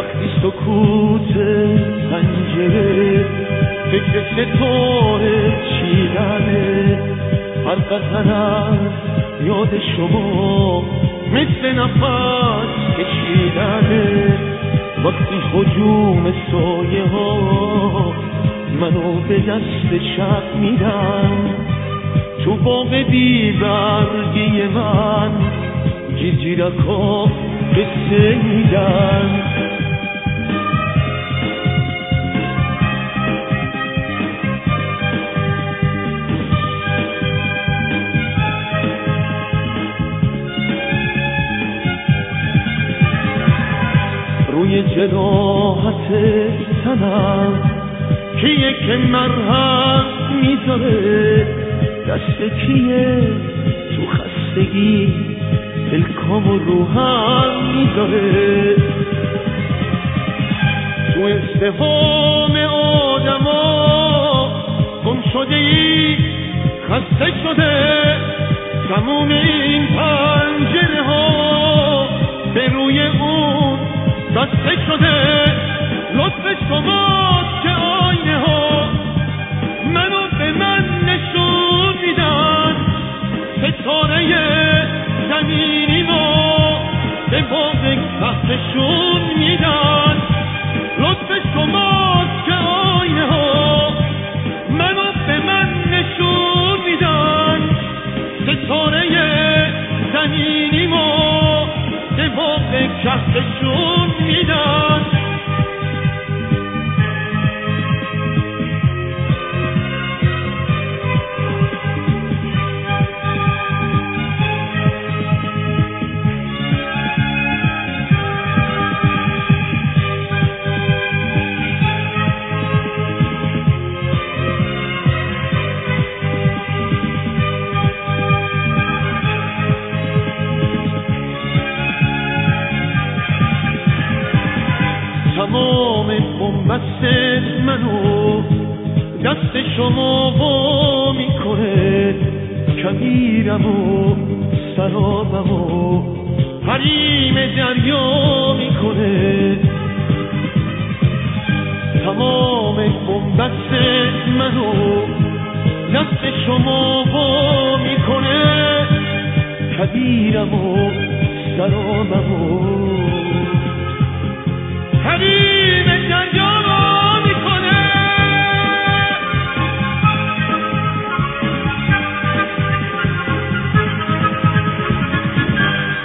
وقتی سکوت پنجره فکر ستاره چیدنه، هر قطر از یاد شما مثل نفس کشیدنه. وقتی هجوم سایه ها منو به دست شب میدن، تو باغ بی برگی من جیرجیرک ها قصه میگن. روی جراحت تنم کیه که مرهم میذاره، دست کیه تو خستگی دلکام و روحم میذاره. تو ازدحام آدما گم شده ای خسته شده، تموم این پنجره ها به روی اون بسته شده. لطف شماست که آینه ها منو به من نشون میدن، ستاره زمینی ما به باغ کهکشون میدن. لطف شماست که آینه ها منو به من نشون میدن، ستاره زمینی ما به باغ کهکشون میدن. تمام بومبست منو دست شما وا میکنه، کبیرم و سرابم و حریم دریا میکنه. تمام بومبست منو دست شما وا میکنه، کبیرم و